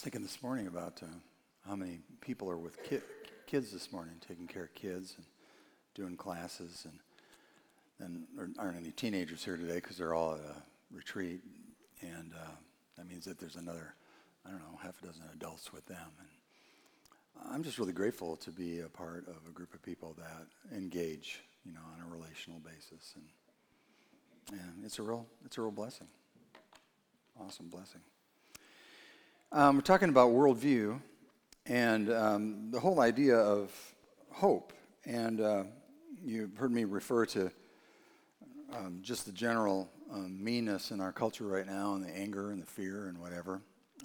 was thinking this morning about how many people are with kids this morning, taking care of kids and doing classes, and then there aren't any teenagers here today because they're all at a retreat, and that means that there's another, I don't know, half a dozen adults with them. And I'm just really grateful to be a part of a group of people that engage, on a relational basis, and it's a real blessing, awesome blessing. We're talking about worldview and the whole idea of hope. And you've heard me refer to just the general meanness in our culture right now, and the anger and the fear and whatever,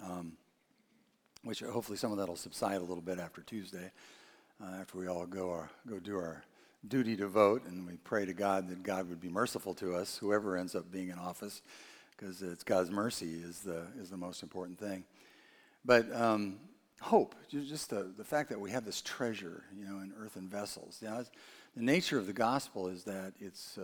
which hopefully some of that will subside a little bit after Tuesday, after we all go do our duty to vote, and we pray to God that God would be merciful to us, whoever ends up being in office, because it's God's mercy is the most important thing. But hope, just the fact that we have this treasure, in earthen vessels. The nature of the gospel is that it's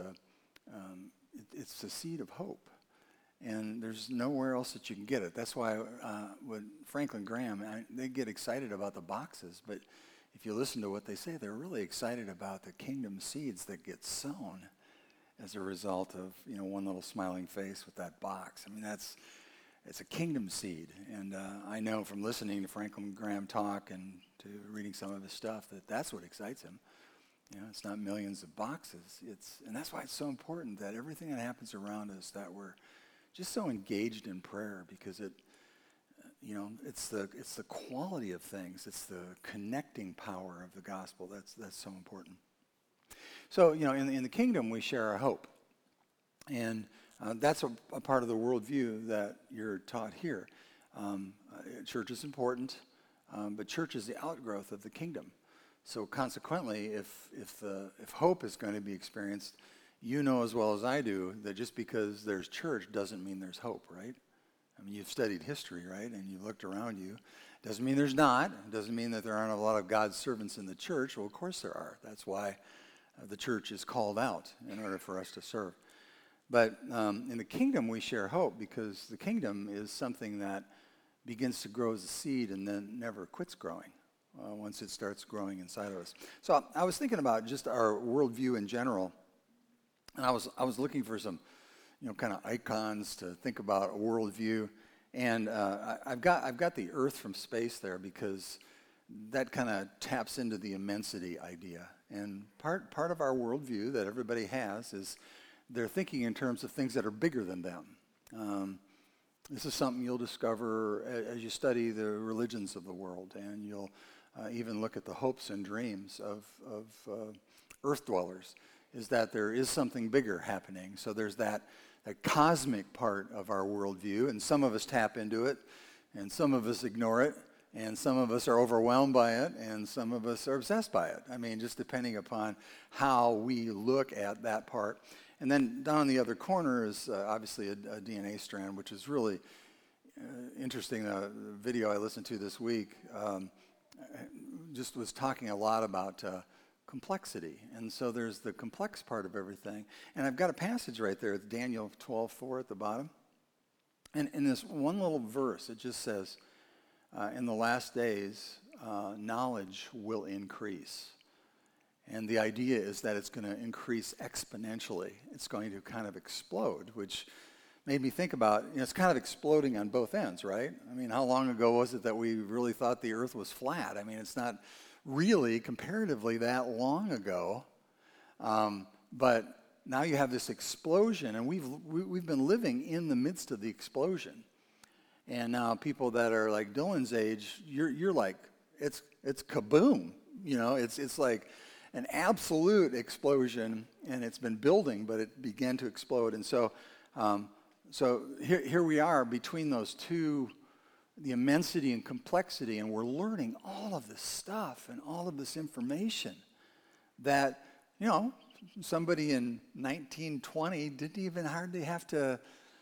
the seed of hope, and there's nowhere else that you can get it. That's why with Franklin Graham, they get excited about the boxes, but if you listen to what they say, they're really excited about the kingdom seeds that get sown as a result of one little smiling face with that box. I mean, it's a kingdom seed, and I know from listening to Franklin Graham talk and to reading some of his stuff that that's what excites him. It's not millions of boxes. And that's why it's so important that everything that happens around us, that we're just so engaged in prayer, because it's the quality of things. It's the connecting power of the gospel that's so important. So in the kingdom we share our hope, and that's a part of the worldview that you're taught here. Church is important, but church is the outgrowth of the kingdom. So consequently, if hope is going to be experienced, you know as well as I do that just because there's church doesn't mean there's hope, right? I mean, you've studied history, right? And you've looked around you. Doesn't mean there's not. It doesn't mean that there aren't a lot of God's servants in the church. Well, of course there are. That's why the church is called out in order for us to serve. But in the kingdom, we share hope, because the kingdom is something that begins to grow as a seed and then never quits growing once it starts growing inside of us. So I was thinking about just our worldview in general, and I was looking for some, kind of icons to think about a worldview, and I've got the Earth from space there, because that kind of taps into the immensity idea. And part of our worldview that everybody has is they're thinking in terms of things that are bigger than them. This is something you'll discover as you study the religions of the world, and you'll even look at the hopes and dreams of earth dwellers, is that there is something bigger happening. So there's that cosmic part of our worldview, and some of us tap into it, and some of us ignore it, and some of us are overwhelmed by it, and some of us are obsessed by it. I mean, just depending upon how we look at that part. And then down in the other corner is obviously a DNA strand, which is really interesting. The video I listened to this week just was talking a lot about complexity. And so there's the complex part of everything. And I've got a passage right there. It's Daniel 12:4 at the bottom. And in this one little verse, it just says, in the last days, knowledge will increase. And the idea is that it's going to increase exponentially. It's going to kind of explode, which made me think about, it's kind of exploding on both ends, right? I mean, how long ago was it that we really thought the earth was flat? I mean, it's not really comparatively that long ago. But now you have this explosion, and we've been living in the midst of the explosion. And now people that are like Dylan's age, you're like, it's kaboom. It's like an absolute explosion, and it's been building, but it began to explode. And so here we are between those two, the immensity and complexity, and we're learning all of this stuff and all of this information that, somebody in 1920 didn't even hardly have to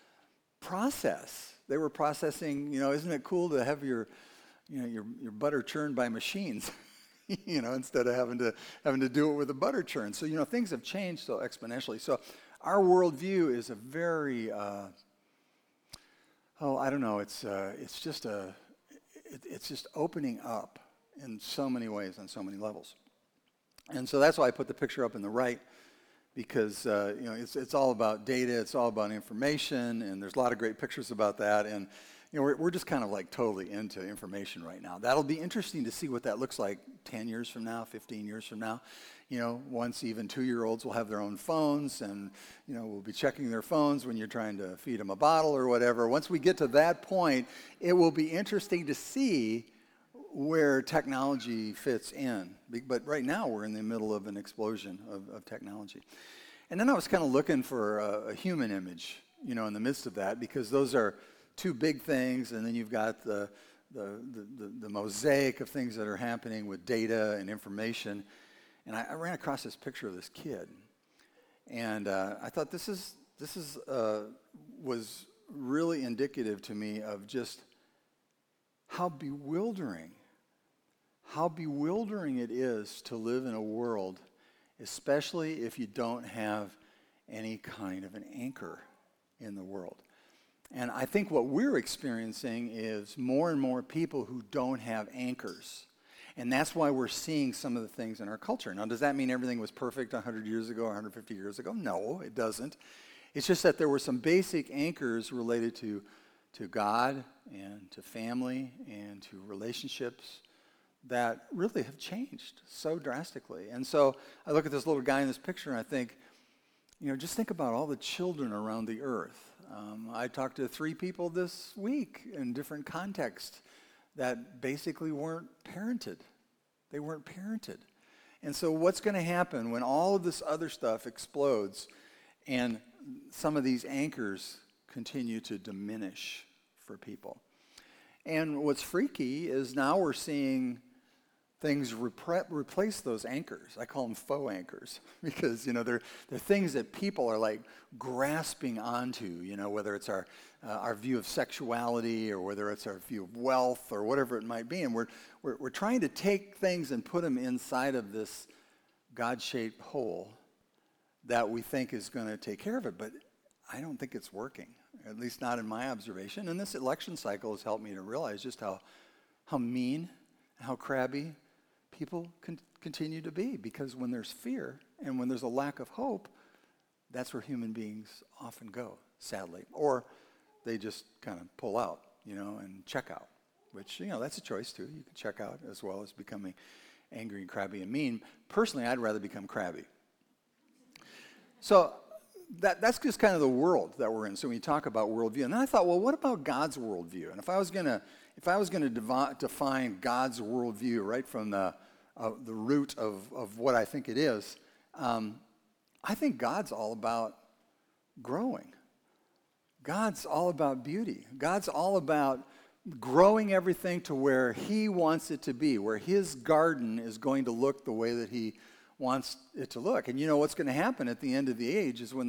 process. They were processing, isn't it cool to have your butter churned by machines? Instead of having to do it with a butter churn. So, things have changed so exponentially. So our worldview is a very, I don't know, it's just it's just opening up in so many ways, on so many levels. And so that's why I put the picture up in the right, because it's all about data, it's all about information, and there's a lot of great pictures about that. And we're just kind of like totally into information right now. That'll be interesting to see what that looks like 10 years from now, 15 years from now. Once even 2-year-olds will have their own phones, and we'll be checking their phones when you're trying to feed them a bottle or whatever. Once we get to that point, it will be interesting to see where technology fits in. But right now we're in the middle of an explosion of technology. And then I was kind of looking for a human image, in the midst of that, because those are two big things, and then you've got the mosaic of things that are happening with data and information. And I ran across this picture of this kid, and I thought this was really indicative to me of just how bewildering it is to live in a world, especially if you don't have any kind of an anchor in the world. And I think what we're experiencing is more and more people who don't have anchors. And that's why we're seeing some of the things in our culture. Now, does that mean everything was perfect 100 years ago or 150 years ago? No, it doesn't. It's just that there were some basic anchors related to God and to family and to relationships that really have changed so drastically. And so I look at this little guy in this picture and I think, just think about all the children around the earth. I talked to 3 people this week in different contexts that basically weren't parented. They weren't parented. And so what's going to happen when all of this other stuff explodes and some of these anchors continue to diminish for people? And what's freaky is now we're seeing things replace those anchors. I call them faux anchors because, they're things that people are like grasping onto, whether it's our view of sexuality or whether it's our view of wealth or whatever it might be. And we're trying to take things and put them inside of this God-shaped hole that we think is going to take care of it. But I don't think it's working, at least not in my observation. And this election cycle has helped me to realize just how mean, how crabby people continue to be, because when there's fear and when there's a lack of hope, that's where human beings often go, sadly. Or they just kind of pull out, and check out, which, that's a choice too. You can check out as well as becoming angry and crabby and mean. Personally, I'd rather become crabby. So that's just kind of the world that we're in. So when you talk about worldview, and then I thought, well, what about God's worldview? And if I was going to define God's worldview right from the root of what I think it is, I think God's all about growing. God's all about beauty. God's all about growing everything to where He wants it to be, where His garden is going to look the way that He wants it to look. And what's going to happen at the end of the age is when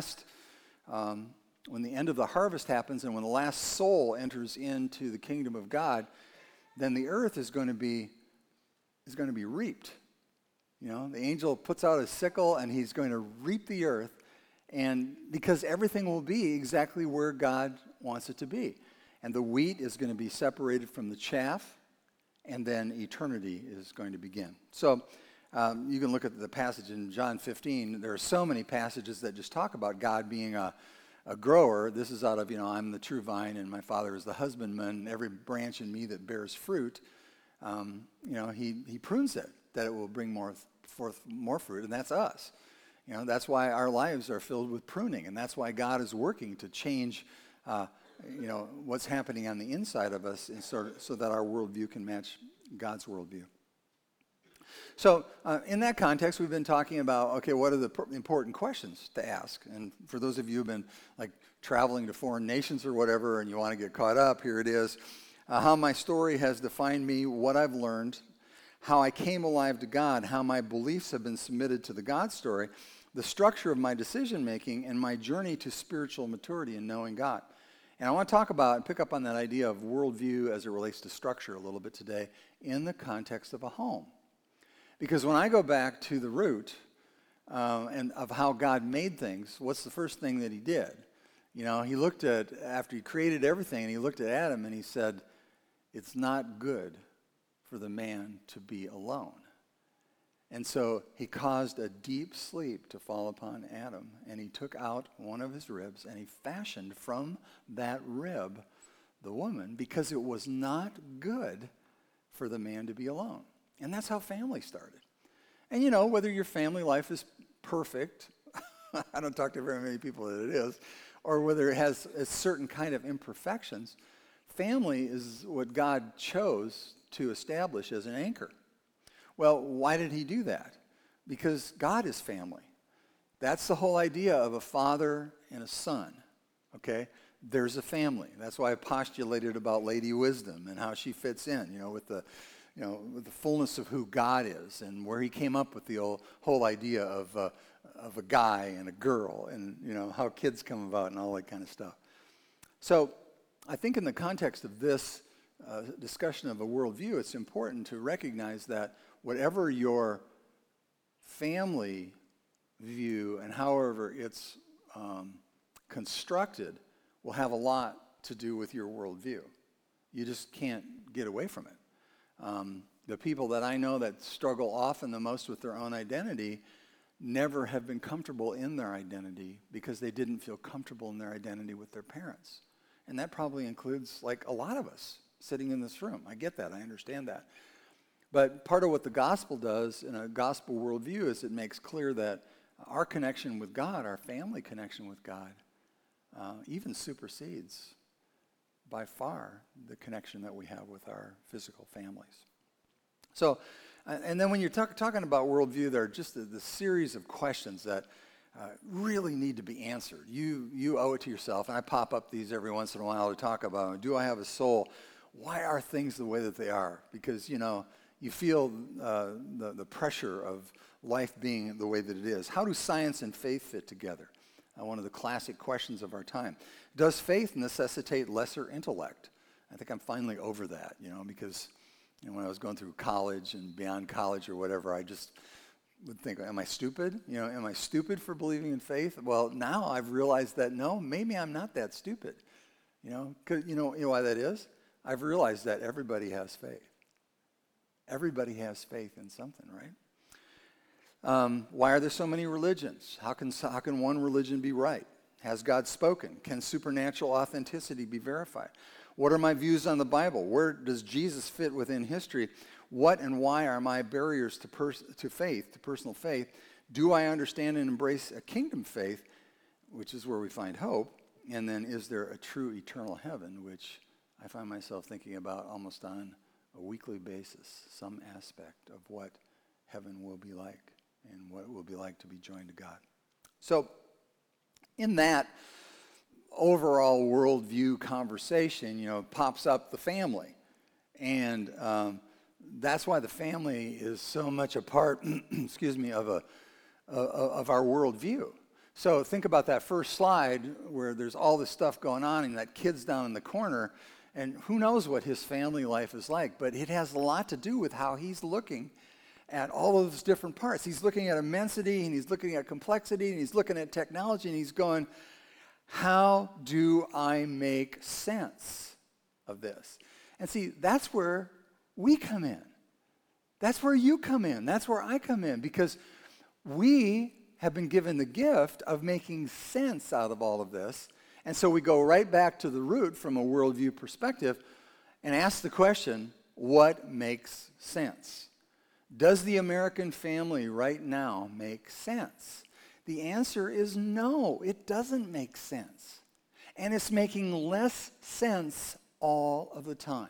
the end of the harvest happens and when the last soul enters into the kingdom of God, then the earth is going to be reaped. The angel puts out his sickle and he's going to reap the earth, and because everything will be exactly where God wants it to be. And the wheat is going to be separated from the chaff, and then eternity is going to begin. So you can look at the passage in John 15. There are so many passages that just talk about God being a grower. This is out of, I'm the true vine and my Father is the husbandman. Every branch in me that bears fruit, he prunes it, that it will bring forth more fruit, and that's us. That's why our lives are filled with pruning, and that's why God is working to change, what's happening on the inside of us, and so that our worldview can match God's worldview. So in that context, we've been talking about, okay, what are the important questions to ask? And for those of you who've been traveling to foreign nations or whatever, and you want to get caught up, here it is. How my story has defined me, what I've learned, how I came alive to God, how my beliefs have been submitted to the God story, the structure of my decision-making, and my journey to spiritual maturity in knowing God. And I want to talk about and pick up on that idea of worldview as it relates to structure a little bit today in the context of a home. Because when I go back to the root and of how God made things, what's the first thing that He did? He looked at, after He created everything, and He looked at Adam and He said, it's not good for the man to be alone. And so he caused a deep sleep to fall upon Adam, and he took out one of his ribs, and he fashioned from that rib the woman, because it was not good for the man to be alone. And that's how family started. And whether your family life is perfect, I don't talk to very many people that it is, or whether it has a certain kind of imperfections, family is what God chose to establish as an anchor. Well, why did he do that? Because God is family. That's the whole idea of a father and a son, okay? There's a family. That's why I postulated about Lady Wisdom and how she fits in, with the fullness of who God is, and where he came up with the whole idea of a guy and a girl, and how kids come about and all that kind of stuff. So I think in the context of this discussion of a worldview, it's important to recognize that whatever your family view and however it's constructed will have a lot to do with your worldview. You just can't get away from it. The people that I know that struggle often the most with their own identity never have been comfortable in their identity because they didn't feel comfortable in their identity with their parents. And that probably includes like a lot of us sitting in this room. I get that. I understand that. But part of what the gospel does in a gospel worldview is it makes clear that our connection with God, our family connection with God, even supersedes by far the connection that we have with our physical families. So, and then when you're talking about worldview, there are just the series of questions that really need to be answered. You owe it to yourself, and I pop up these every once in a while to talk about, do I have a soul? Why are things the way that they are? Because, you feel the pressure of life being the way that it is. How do science and faith fit together? One of the classic questions of our time. Does faith necessitate lesser intellect? I think I'm finally over that, because when I was going through college and beyond college or whatever, I just would think, am I stupid? Am I stupid for believing in faith? Well, now I've realized that no, maybe I'm not that stupid. 'Cause you know why that is? I've realized that everybody has faith. Everybody has faith in something, right? Why are there so many religions? How can one religion be right? Has God spoken? Can supernatural authenticity be verified? What are my views on the Bible? Where does Jesus fit within history? What and why are my barriers to faith, to personal faith? Do I understand and embrace a kingdom faith, which is where we find hope? And then is there a true eternal heaven, which I find myself thinking about almost on a weekly basis, some aspect of what heaven will be like and what it will be like to be joined to God. So in that overall worldview conversation, pops up the family. And that's why the family is so much a part, of our worldview. So think about that first slide where there's all this stuff going on and that kid's down in the corner, and who knows what his family life is like, but it has a lot to do with how he's looking at all of those different parts. He's looking at immensity, and he's looking at complexity, and he's looking at technology, and he's going, how do I make sense of this? And see, that's where we come in. That's where you come in. That's where I come in, because we have been given the gift of making sense out of all of this. And so we go right back to the root from a worldview perspective and ask the question, what makes sense? Does the American family right now make sense? The answer is no, it doesn't make sense. And it's making less sense all of the time.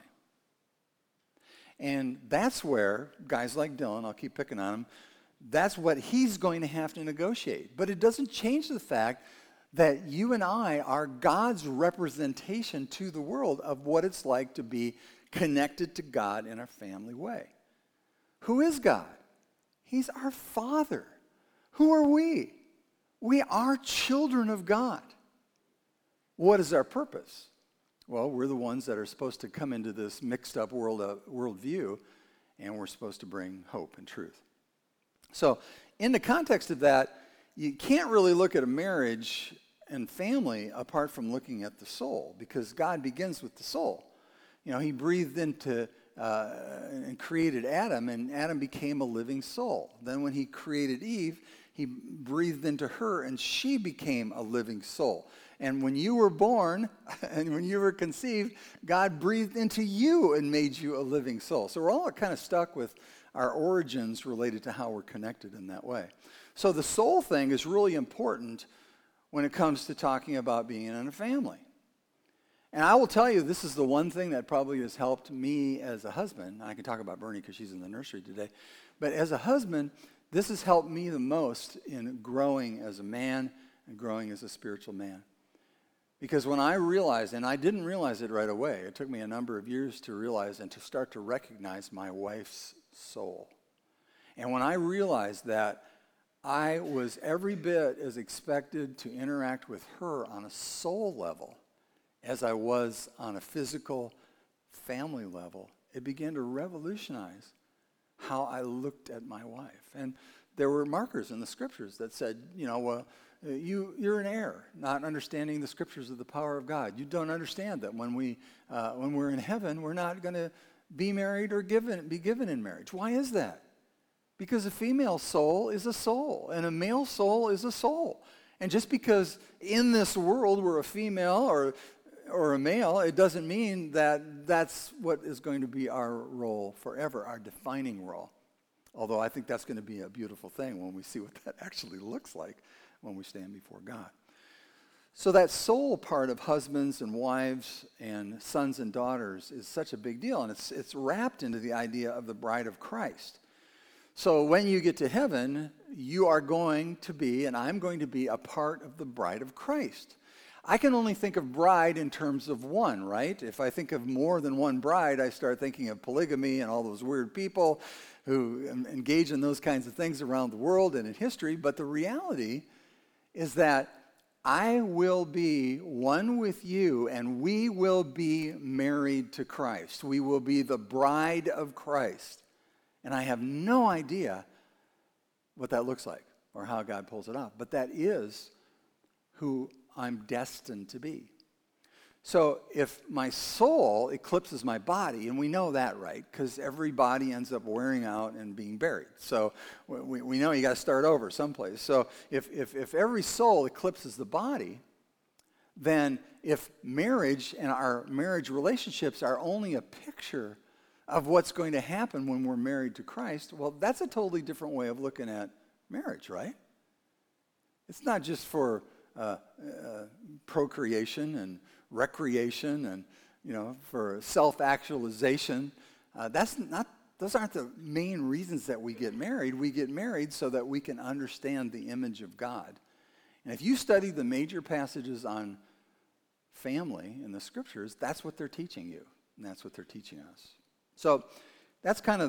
And that's where guys like Dylan, I'll keep picking on him, that's what he's going to have to negotiate. But it doesn't change the fact that you and I are God's representation to the world of what it's like to be connected to God in a family way. Who is God? He's our Father. Who are we? We are children of God. What is our purpose? Well, we're the ones that are supposed to come into this mixed up worldview, and we're supposed to bring hope and truth. So in the context of that, you can't really look at a marriage and family apart from looking at the soul, because God begins with the soul. He breathed into and created Adam, and Adam became a living soul. Then when he created Eve, he breathed into her, and she became a living soul. And when you were born and when you were conceived, God breathed into you and made you a living soul. So we're all kind of stuck with our origins related to how we're connected in that way. So the soul thing is really important when it comes to talking about being in a family. And I will tell you, this is the one thing that probably has helped me as a husband. I can talk about Bernie because she's in the nursery today. But as a husband, this has helped me the most in growing as a man and growing as a spiritual man. Because when I realized, and I didn't realize it right away, it took me a number of years to realize and to start to recognize my wife's soul. And when I realized that I was every bit as expected to interact with her on a soul level as I was on a physical family level, it began to revolutionize how I looked at my wife. And there were markers in the scriptures that said, you're an heir, not understanding the scriptures of the power of God. You don't understand that when we're in heaven, we're not going to be married or be given in marriage. Why is that? Because a female soul is a soul, and a male soul is a soul. And just because in this world we're a female or a male, it doesn't mean that that's what is going to be our role forever, our defining role. Although I think that's going to be a beautiful thing when we see what that actually looks like when we stand before God. So that soul part of husbands and wives and sons and daughters is such a big deal, and it's wrapped into the idea of the bride of Christ. So when you get to heaven, you are going to be, and I'm going to be, a part of the bride of Christ. I can only think of bride in terms of one, right? If I think of more than one bride, I start thinking of polygamy and all those weird people who engage in those kinds of things around the world and in history. But the reality is that I will be one with you, and we will be married to Christ. We will be the bride of Christ. And I have no idea what that looks like or how God pulls it off. But that is who I'm destined to be. So if my soul eclipses my body, and we know that, right? Because every body ends up wearing out and being buried. So we know you got to start over someplace. So if every soul eclipses the body, then if marriage and our marriage relationships are only a picture of what's going to happen when we're married to Christ, well, that's a totally different way of looking at marriage, right? It's not just for procreation and recreation and for self-actualization. Those aren't the main reasons that we get married. We get married so that we can understand the image of God. And if you study the major passages on family in the scriptures, that's what they're teaching you, and that's what they're teaching us. So that's kind of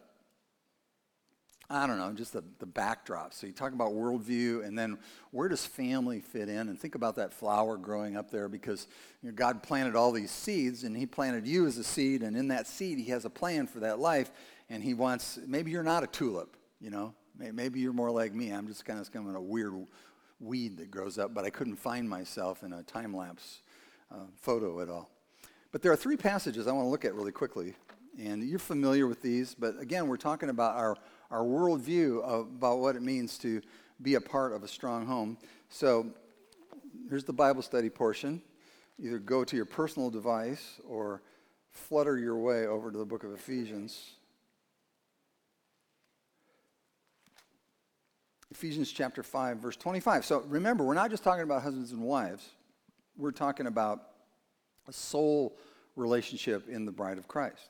just the backdrop. So you talk about worldview, and then where does family fit in? And think about that flower growing up there, because God planted all these seeds, and he planted you as a seed, and in that seed he has a plan for that life, and he wants, maybe you're not a tulip, maybe you're more like me. I'm just kind of a weird weed that grows up, but I couldn't find myself in a time-lapse photo at all. But there are three passages I want to look at really quickly, and you're familiar with these, but again, we're talking about our worldview about what it means to be a part of a strong home. So here's the Bible study portion. Either go to your personal device or flutter your way over to the book of Ephesians. Ephesians chapter 5, verse 25. So remember, we're not just talking about husbands and wives. We're talking about a soul relationship in the bride of Christ.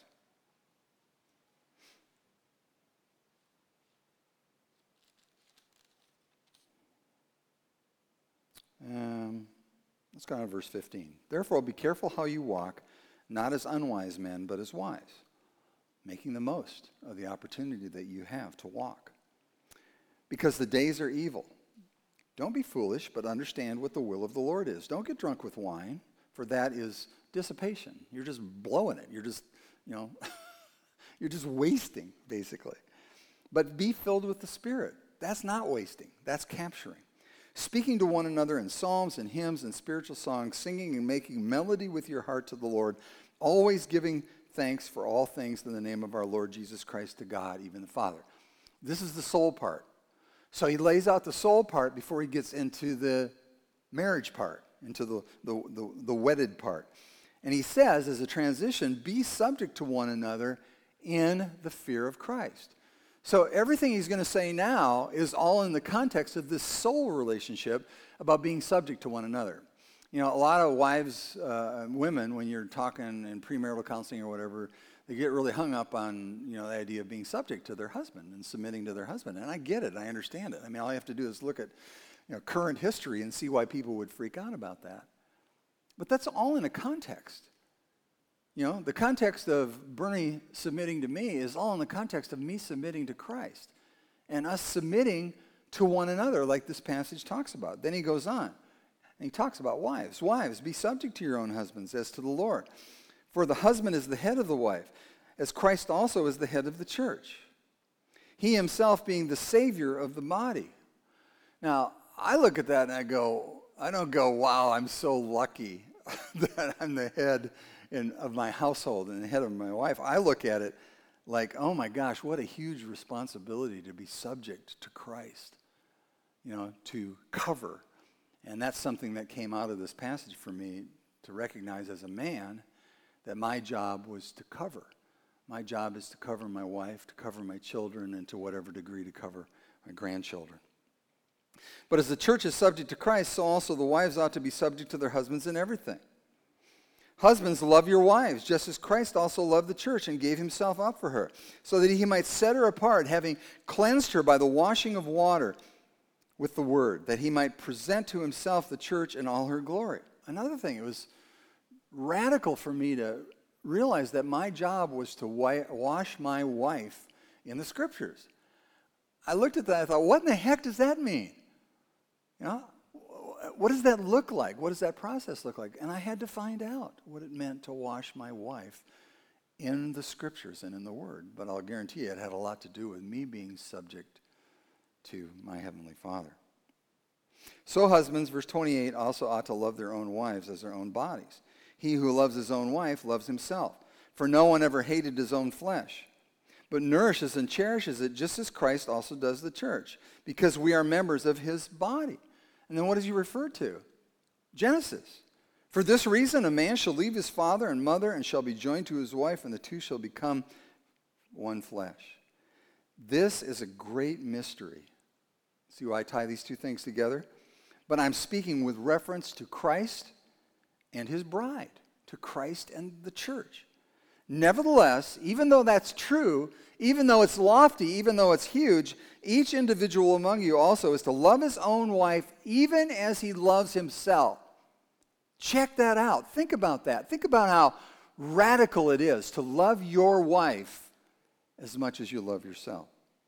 Let's go on to verse 15. Therefore, be careful how you walk, not as unwise men, but as wise, making the most of the opportunity that you have to walk. Because the days are evil. Don't be foolish, but understand what the will of the Lord is. Don't get drunk with wine, for that is dissipation. You're just blowing it. You're just, you're just wasting, basically. But be filled with the Spirit. That's not wasting. That's capturing. Speaking to one another in psalms and hymns and spiritual songs, singing and making melody with your heart to the Lord, always giving thanks for all things in the name of our Lord Jesus Christ to God, even the Father. This is the soul part. So he lays out the soul part before he gets into the marriage part, into the wedded part. And he says, as a transition, be subject to one another in the fear of Christ. So everything he's going to say now is all in the context of this soul relationship about being subject to one another. You know, a lot of wives, women, when you're talking in premarital counseling or whatever, they get really hung up on, you know, the idea of being subject to their husband and submitting to their husband. And I get it. I understand it. I mean, all you have to do is look at, you know, current history and see why people would freak out about that. But that's all in a context. You know, the context of Bernie submitting to me is all in the context of me submitting to Christ and us submitting to one another, like this passage talks about. Then he goes on, and he talks about wives. Wives, be subject to your own husbands as to the Lord. For the husband is the head of the wife, as Christ also is the head of the church, he himself being the Savior of the body. Now, I look at that and I don't go, wow, I'm so lucky that I'm the head of my household and the head of my wife. I look at it like, oh my gosh, what a huge responsibility to be subject to Christ, you know, to cover. And that's something that came out of this passage for me, to recognize as a man that my job was to cover. My job is to cover my wife, to cover my children, and to whatever degree to cover my grandchildren. But as the church is subject to Christ, so also the wives ought to be subject to their husbands in everything. Husbands, love your wives, just as Christ also loved the church and gave himself up for her, so that he might set her apart, having cleansed her by the washing of water with the word, that he might present to himself the church in all her glory. Another thing, it was radical for me to realize that my job was to wash my wife in the scriptures. I looked at that, I thought, what in the heck does that mean? You know, what does that look like? What does that process look like? And I had to find out what it meant to wash my wife in the scriptures and in the word. But I'll guarantee you it had a lot to do with me being subject to my heavenly Father. So husbands, verse 28, also ought to love their own wives as their own bodies. He who loves his own wife loves himself. For no one ever hated his own flesh, but nourishes and cherishes it, just as Christ also does the church, because we are members of his body. And then what does he refer to? Genesis. For this reason, a man shall leave his father and mother and shall be joined to his wife, and the two shall become one flesh. This is a great mystery. See why I tie these two things together? But I'm speaking with reference to Christ and his bride, to Christ and the church. Nevertheless, even though that's true, even though it's lofty, even though it's huge, each individual among you also is to love his own wife even as he loves himself. Check that out. Think about that. Think about how radical it is to love your wife as much as you love yourself.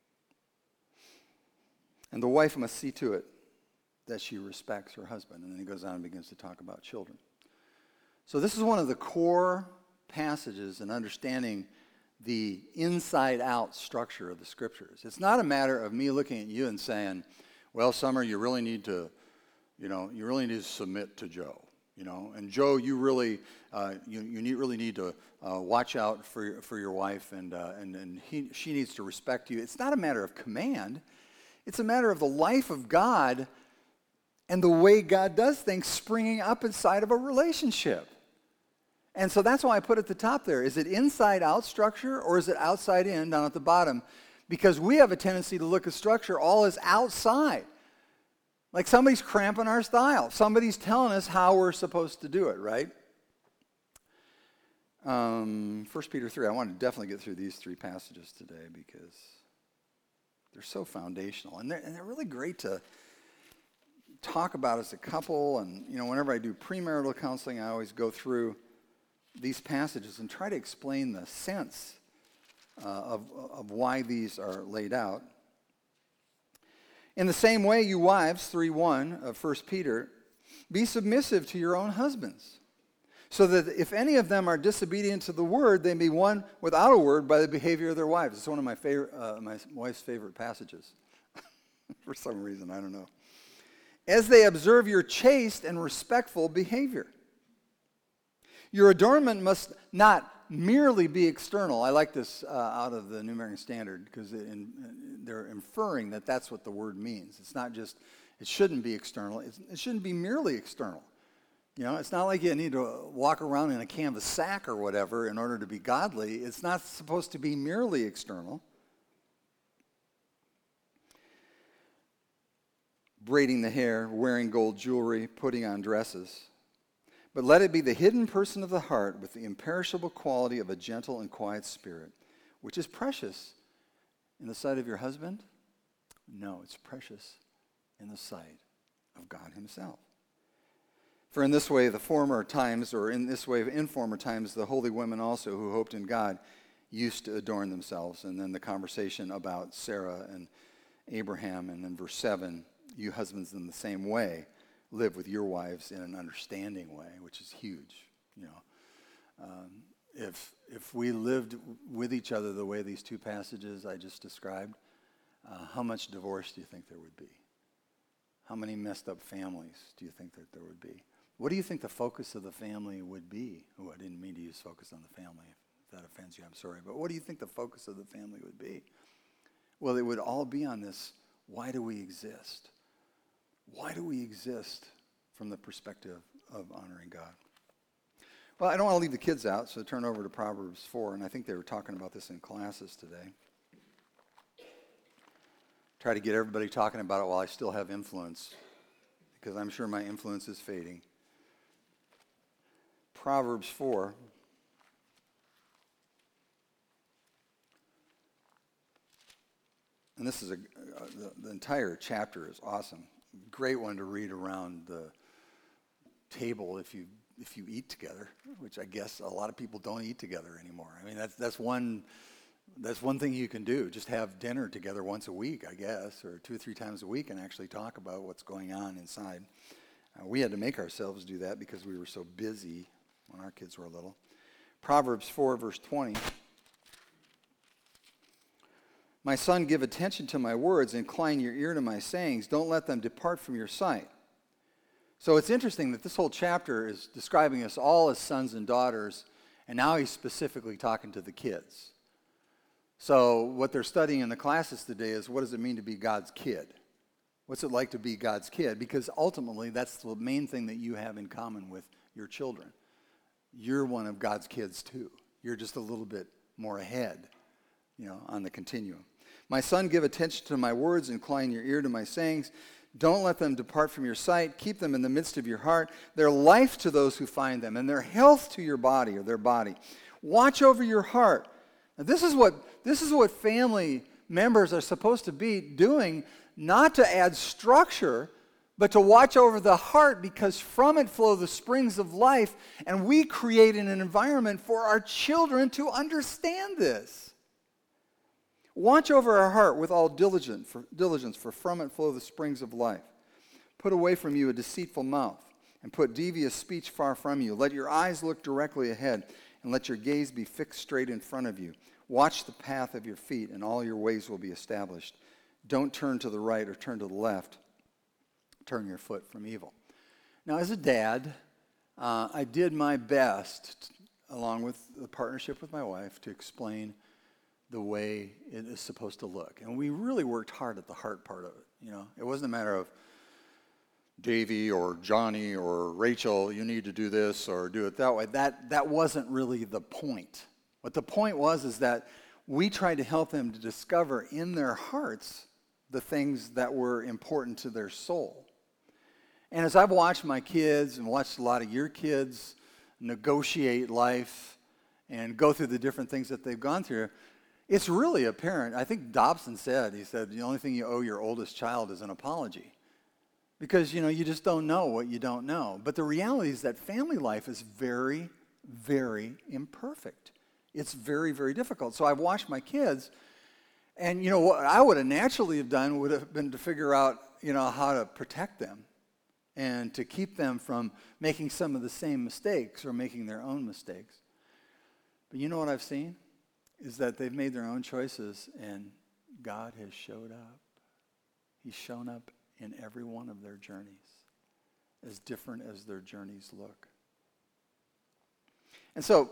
And the wife must see to it that she respects her husband. And then he goes on and begins to talk about children. So this is one of the core passages in understanding the inside-out structure of the scriptures. It's not a matter of me looking at you and saying, well, Summer, you really need to submit to Joe. And Joe, you really really need to watch out for your wife, and she needs to respect you. It's not a matter of command. It's a matter of the life of God and the way God does things springing up inside of a relationship. And so that's why I put at the top there. Is it inside-out structure or is it outside-in down at the bottom? Because we have a tendency to look at structure all as outside. Like somebody's cramping our style. Somebody's telling us how we're supposed to do it, right? 1 Peter 3. I want to definitely get through these three passages today because they're so foundational. And they're really great to talk about as a couple. And, whenever I do premarital counseling, I always go through these passages and try to explain the sense of why these are laid out. In the same way, you wives, 3:1 of 1 Peter, be submissive to your own husbands, so that if any of them are disobedient to the word, they may be won without a word by the behavior of their wives. It's one of my wife's favorite passages. For some reason, I don't know. As they observe your chaste and respectful behavior. Your adornment must not merely be external. I like this out of the New American Standard because they're inferring that that's what the word means. It's not just, it shouldn't be external. It shouldn't be merely external. It's not like you need to walk around in a canvas sack or whatever in order to be godly. It's not supposed to be merely external. Braiding the hair, wearing gold jewelry, putting on dresses. But let it be the hidden person of the heart with the imperishable quality of a gentle and quiet spirit, which is precious in the sight of your husband. No, it's precious in the sight of God himself. For in this way, in former times, the holy women also who hoped in God used to adorn themselves. And then the conversation about Sarah and Abraham, and then verse 7, you husbands in the same way live with your wives in an understanding way, which is huge. If we lived with each other the way these two passages I just described, how much divorce do you think there would be? How many messed up families do you think that there would be? What do you think the focus of the family would be? Oh, I didn't mean to use focus on the family. If that offends you, I'm sorry. But what do you think the focus of the family would be? Well, it would all be on this, why do we exist? Why do we exist from the perspective of honoring God? Well, I don't want to leave the kids out, so turn over to Proverbs 4, and I think they were talking about this in classes today. Try to get everybody talking about it while I still have influence, because I'm sure my influence is fading. Proverbs 4. And this is the entire chapter is awesome. Great one to read around the table if you eat together, which I guess a lot of people don't eat together anymore. I mean, that's one thing you can do. Just have dinner together once a week, I guess, or 2 or 3 times a week, and actually talk about what's going on inside. We had to make ourselves do that because we were so busy when our kids were little. Proverbs 4, verse 20. My son, give attention to my words, incline your ear to my sayings. Don't let them depart from your sight. So it's interesting that this whole chapter is describing us all as sons and daughters, and now he's specifically talking to the kids. So what they're studying in the classes today is, what does it mean to be God's kid? What's it like to be God's kid? Because ultimately, that's the main thing that you have in common with your children. You're one of God's kids too. You're just a little bit more ahead, on the continuum. My son, give attention to my words, incline your ear to my sayings. Don't let them depart from your sight. Keep them in the midst of your heart. They're life to those who find them, and they're health to your body, or their body. Watch over your heart. Now, this is what family members are supposed to be doing, not to add structure, but to watch over the heart, because from it flow the springs of life, and we create an environment for our children to understand this. Watch over our heart with all diligence, for from it flow the springs of life. Put away from you a deceitful mouth, and put devious speech far from you. Let your eyes look directly ahead, and let your gaze be fixed straight in front of you. Watch the path of your feet, and all your ways will be established. Don't turn to the right or turn to the left. Turn your foot from evil. Now, as a dad, I did my best, along with the partnership with my wife, to explain the way it is supposed to look. And we really worked hard at the heart part of it. It wasn't a matter of Davy or Johnny or Rachel, you need to do this or do it that way. That wasn't really the point. What the point was is that we tried to help them to discover in their hearts the things that were important to their soul. And as I've watched my kids and watched a lot of your kids negotiate life and go through the different things that they've gone through, it's really apparent. I think Dobson said, the only thing you owe your oldest child is an apology. Because, you just don't know what you don't know. But the reality is that family life is very, very imperfect. It's very, very difficult. So I've watched my kids, and, what I would have naturally have done would have been to figure out, how to protect them and to keep them from making some of the same mistakes or making their own mistakes. But you know what I've seen? Is that they've made their own choices, and God has showed up. He's shown up in every one of their journeys, as different as their journeys look. And so,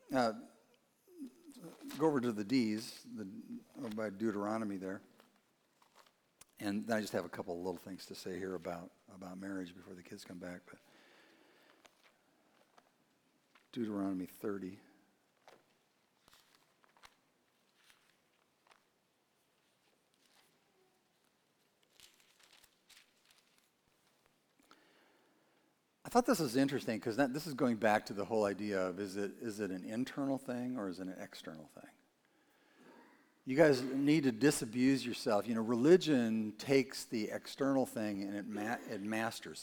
go over to the D's, by Deuteronomy there. And then I just have a couple of little things to say here about marriage before the kids come back. But Deuteronomy 30. I thought this was interesting because this is going back to the whole idea of is it an internal thing or is it an external thing? You guys need to disabuse yourself. You know, religion takes the external thing and it masters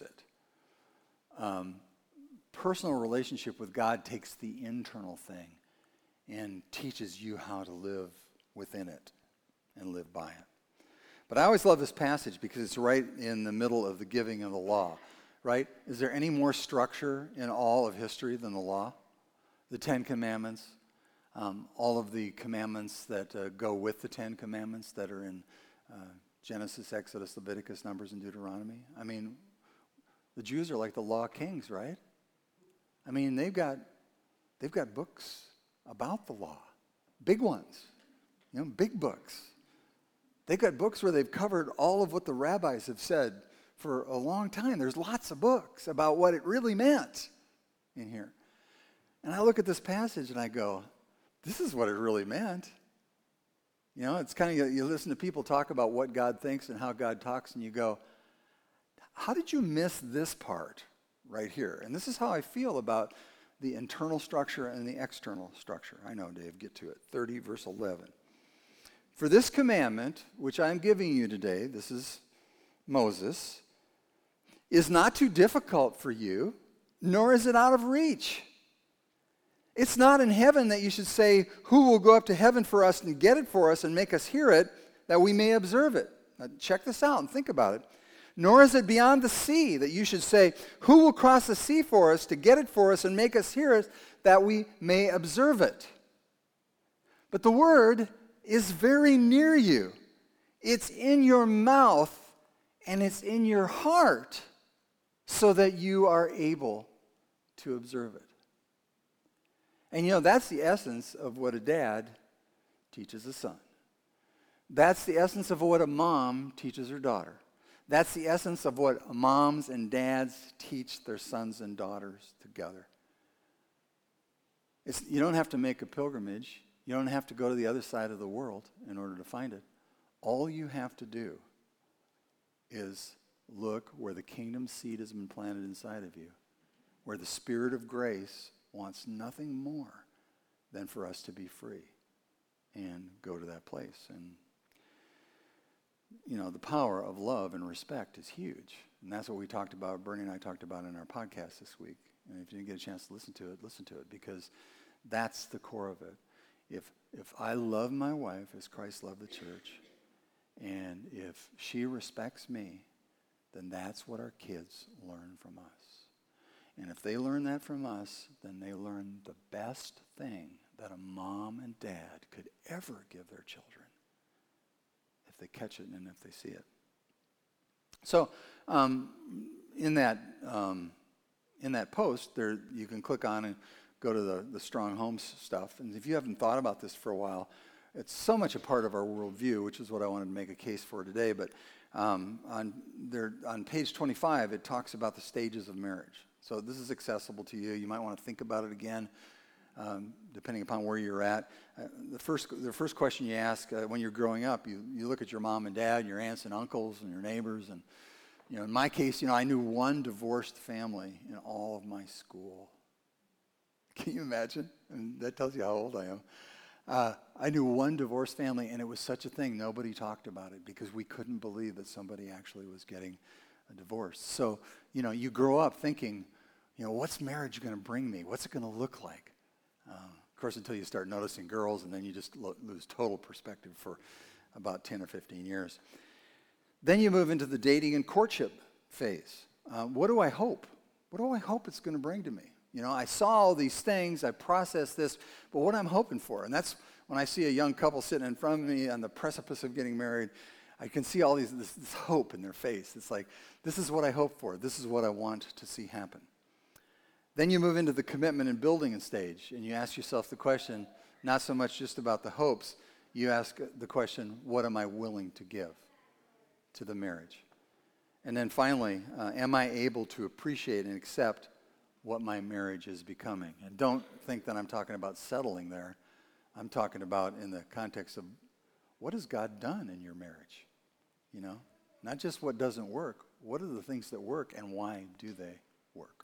it. Personal relationship with God takes the internal thing and teaches you how to live within it and live by it. But I always love this passage because it's right in the middle of the giving of the law. Right? Is there any more structure in all of history than the law? The Ten Commandments, all of the commandments that go with the Ten Commandments that are in Genesis, Exodus, Leviticus, Numbers, and Deuteronomy. I mean, the Jews are like the law kings, right? I mean, they've got books about the law, big ones, big books. They've got books where they've covered all of what the rabbis have said for a long time. There's lots of books about what it really meant in here. And I look at this passage and I go, this is what it really meant. It's kind of, you listen to people talk about what God thinks and how God talks, and you go, how did you miss this part right here? And this is how I feel about the internal structure and the external structure. I know, Dave, get to it. 30, verse 11. For this commandment, which I am giving you today, this is Moses, is not too difficult for you, nor is it out of reach. It's not in heaven that you should say, who will go up to heaven for us and get it for us and make us hear it, that we may observe it. Now, check this out and think about it. Nor is it beyond the sea that you should say, who will cross the sea for us to get it for us and make us hear it, that we may observe it. But the word is very near you. It's in your mouth and it's in your heart, so that you are able to observe it. And that's the essence of what a dad teaches a son. That's the essence of what a mom teaches her daughter. That's the essence of what moms and dads teach their sons and daughters together. You don't have to make a pilgrimage. You don't have to go to the other side of the world in order to find it. All you have to do is look where the kingdom seed has been planted inside of you, where the Spirit of grace wants nothing more than for us to be free and go to that place. And, the power of love and respect is huge. And that's what we talked about, Bernie and I talked about in our podcast this week. And if you didn't get a chance to listen to it, because that's the core of it. If I love my wife as Christ loved the church, and if she respects me, then that's what our kids learn from us. And if they learn that from us, then they learn the best thing that a mom and dad could ever give their children, if they catch it and if they see it. So in that post, there you can click on and go to the Strong Homes stuff. And if you haven't thought about this for a while, it's so much a part of our worldview, which is what I wanted to make a case for today. But on page 25, it talks about the stages of marriage. So this is accessible to you. You might want to think about it again, depending upon where you're at. The first question you ask when you're growing up, you look at your mom and dad, your aunts and uncles, and your neighbors. And in my case, I knew one divorced family in all of my school. Can you imagine? And that tells you how old I am. I knew one divorced family, and it was such a thing. Nobody talked about it because we couldn't believe that somebody actually was getting a divorce. So, you grow up thinking, what's marriage going to bring me? What's it going to look like? Of course, until you start noticing girls, and then you just lose total perspective for about 10 or 15 years. Then you move into the dating and courtship phase. What do I hope? What do I hope it's going to bring to me? I saw all these things, I processed this, but what I'm hoping for, and that's when I see a young couple sitting in front of me on the precipice of getting married, I can see all this hope in their face. It's like, this is what I hope for. This is what I want to see happen. Then you move into the commitment and building stage, and you ask yourself the question, not so much just about the hopes, you ask the question, what am I willing to give to the marriage? And then finally, am I able to appreciate and accept what my marriage is becoming? And don't think that I'm talking about settling there. I'm talking about in the context of what has God done in your marriage? You know, not just what doesn't work. What are the things that work and why do they work?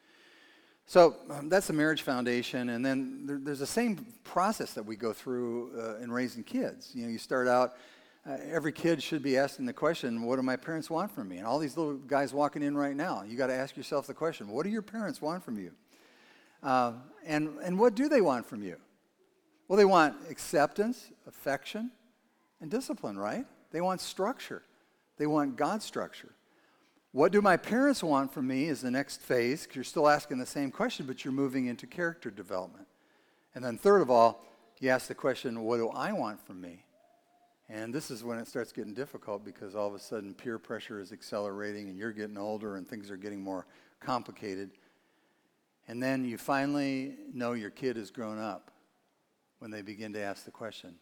So that's the marriage foundation. And then there's the same process that we go through in raising kids. You know, you start out, every kid should be asking the question, what do my parents want from me? And all these little guys walking in right now, you got to ask yourself the question, what do your parents want from you? And what do they want from you? Well, they want acceptance, affection, and discipline, right? They want structure. They want God's structure. What do my parents want from me is the next phase, because you're still asking the same question, but you're moving into character development. And then third of all, you ask the question, what do I want from me? And this is when it starts getting difficult, because all of a sudden peer pressure is accelerating and you're getting older and things are getting more complicated. And then you finally know your kid has grown up when they begin to ask the question,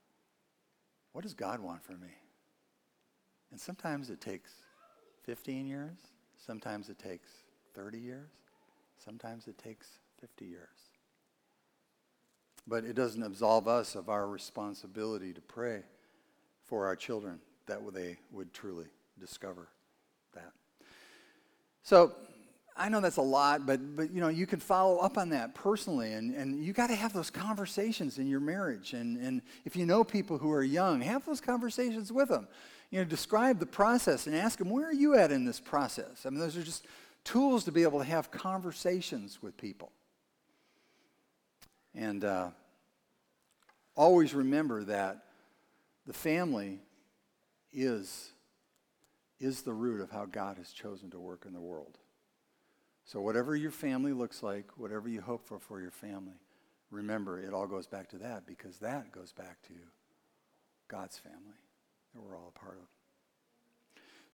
what does God want from me? And sometimes it takes 15 years, sometimes it takes 30 years, sometimes it takes 50 years. But it doesn't absolve us of our responsibility to pray for our children that they would truly discover that. So I know that's a lot, but you know, you can follow up on that personally, and you got to have those conversations in your marriage. And if you know people who are young, have those conversations with them. You know, describe the process and ask them, where are you at in this process? I mean, those are just tools to be able to have conversations with people. And always remember that the family is the root of how God has chosen to work in the world. So whatever your family looks like, whatever you hope for your family, remember it all goes back to that, because that goes back to God's family that we're all a part of.